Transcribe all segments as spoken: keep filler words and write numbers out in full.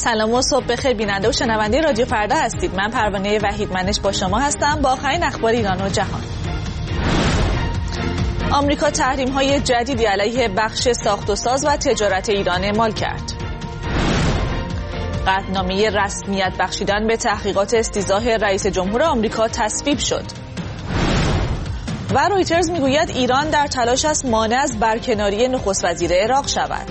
سلام و صبح بخیر بیننده و شنونده رادیو فردا هستید. من پروانه وحیدمنش با شما هستم با آخرین اخبار ایران و جهان. آمریکا تحریم‌های جدیدی علیه بخش ساخت و ساز و تجارت ایران اعمال کرد. قطعنامه رسمیت بخشیدن به تحقیقات استیضاح رئیس جمهور آمریکا تصویب شد. و رویترز میگوید ایران در تلاش است مانع از برکناری نخست وزیر عراق شود.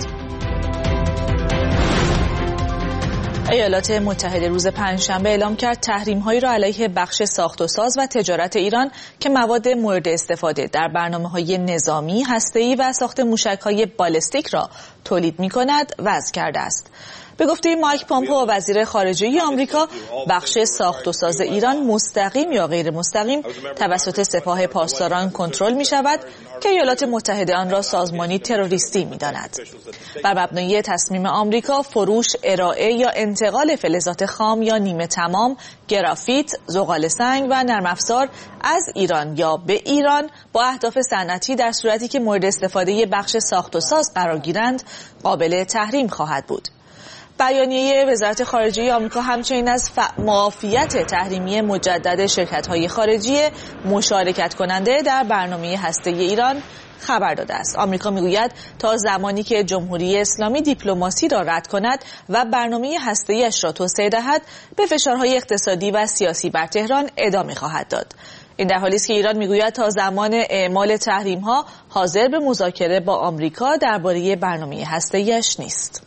ایالات متحده روز پنجشنبه اعلام کرد تحریم‌هایی را علیه بخش ساخت و ساز و تجارت ایران که مواد مورد استفاده در برنامه‌های نظامی، هسته‌ای و ساخت موشک‌های بالستیک را تولید می‌کند وضع کرده است. به گفته مایک پامپئو وزیر خارجه آمریکا، بخش ساخت و ساز ایران مستقیم یا غیر مستقیم توسط سپاه پاسداران کنترل می شود که ایالات متحده آن را سازمانی تروریستی می داند. بر مبنای تصمیم آمریکا، فروش، ارائه یا انتقال فلزات خام یا نیمه تمام، گرافیت، زغال سنگ و نرم افزار از ایران یا به ایران با اهداف صنعتی در صورتی که مورد استفاده بخش ساخت و ساز قرار گیرند، قابل تحریم خواهد بود. بیانیه وزارت خارجه آمریکا همچنین از معافیت تحریمی مجدد شرکت‌های خارجی مشارکت کننده در برنامه هسته‌ای ایران خبر داده است. آمریکا میگوید تا زمانی که جمهوری اسلامی دیپلماسی را رد کند و برنامه هسته‌ایش را توسعه دهد، به فشارهای اقتصادی و سیاسی بر تهران ادامه خواهد داد. این در حالی است که ایران میگوید تا زمان اعمال تحریم‌ها حاضر به مذاکره با آمریکا درباره برنامه هسته‌ایش نیست.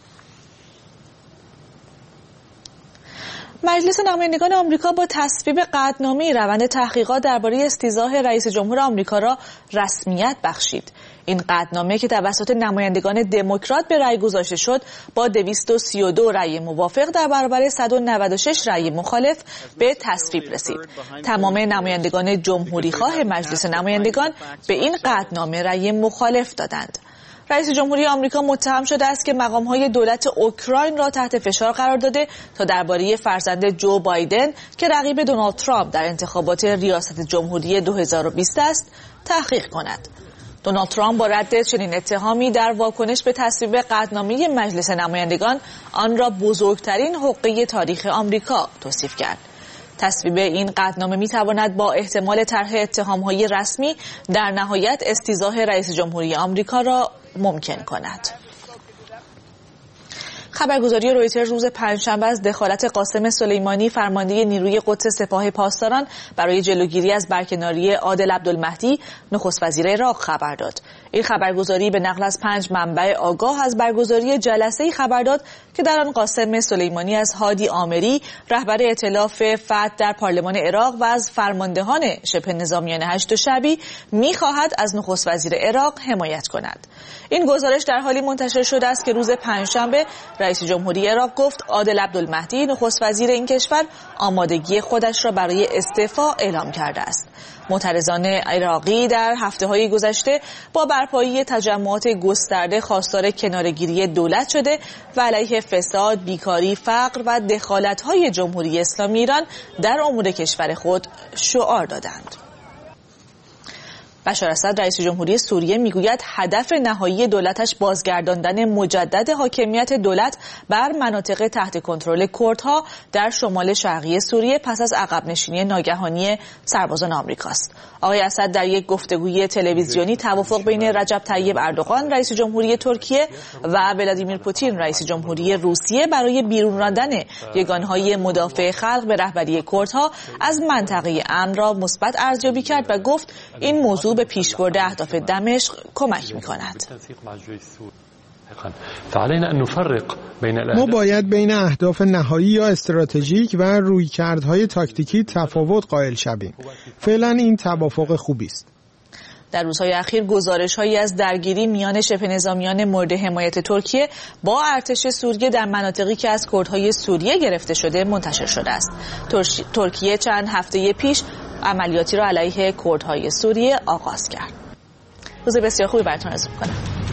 مجلس نمایندگان آمریکا با تصویب قطعنامه روند تحقیقات درباره استیضاح رئیس جمهور آمریکا را رسمیت بخشید. این قطعنامه که توسط نمایندگان دموکرات به رأی گذاشته شد، با دویست و سی و دو رأی موافق در برابر صد و نود و شش رأی مخالف به تصویب رسید. تمام نمایندگان جمهوری‌خواه مجلس نمایندگان به این قطعنامه رأی مخالف دادند. رئیس جمهوری آمریکا متهم شده است که مقام‌های دولت اوکراین را تحت فشار قرار داده تا درباره فرزند جو بایدن که رقیب دونالد ترامپ در انتخابات ریاست جمهوری دو هزار و بیست است تحقیق کند. دونالد ترامپ با رد چنین اتهامی در واکنش به تصویب قطعنامه مجلس نمایندگان آن را بزرگترین حقه تاریخ آمریکا توصیف کرد. تصویب این قطعنامه می‌تواند با احتمال طرح اتهام‌های رسمی در نهایت استیضاح رئیس جمهوری آمریکا را ممکن کند. خبرگزاری رویترز روز پنجشنبه از دخالت قاسم سلیمانی فرمانده نیروی قدس سپاه پاسداران برای جلوگیری از برکناری عادل عبدالمهدی نخست وزیر عراق خبر داد. این خبرگزاری به نقل از پنج منبع آگاه از برگزاری جلسه‌ای خبر داد که در آن قاسم سلیمانی از هادی آمری رهبر ائتلاف فتح در پارلمان عراق و از فرماندهان شبه نظامیان هشت شعبی می‌خواهد از نخست وزیر عراق حمایت کند. این گزارش در حالی منتشر شده است که روز پنجشنبه رئیس جمهوری عراق گفت عادل عبدالمهدی نخست وزیر این کشور آمادگی خودش را برای استعفا اعلام کرده است. معترضان عراقی در هفته‌های گذشته با برپایی تجمعات گسترده خواستار کناره‌گیری دولت شده و علیه فساد، بیکاری، فقر و دخالت‌های جمهوری اسلامی ایران در امور کشور خود شعار دادند. بشار اسد رئیس جمهوری سوریه میگوید هدف نهایی دولتش بازگرداندن مجدد حاکمیت دولت بر مناطق تحت کنترل کردها در شمال شرقی سوریه پس از عقب نشینی ناگهانی سربازان آمریکاست. آقای اسد در یک گفتگوی تلویزیونی توافق بین رجب طیب اردوغان رئیس جمهوری ترکیه و ولادیمیر پوتین رئیس جمهوری روسیه برای بیرون راندن یگانهای مدافع خلق به رهبری کردها از منطقه امن را مثبت ارزیابی کرد و گفت این موضوع به پیشبرد اهداف دمشق کمک می‌کند. ما باید بین اهداف نهایی یا استراتژیک و رویکردهای تاکتیکی تفاوت قائل شویم. فعلا این توافق خوبی است. در روزهای اخیر گزارش‌هایی از درگیری میان شبه نظامیان مورد حمایت ترکیه با ارتش سوریه در مناطقی که از کردهای سوریه گرفته شده منتشر شده است. ترکیه چند هفته پیش عملیاتی را علیه کردهای سوریه آغاز کرد. روز بسیار خوبی براتون آرزو می‌کنم.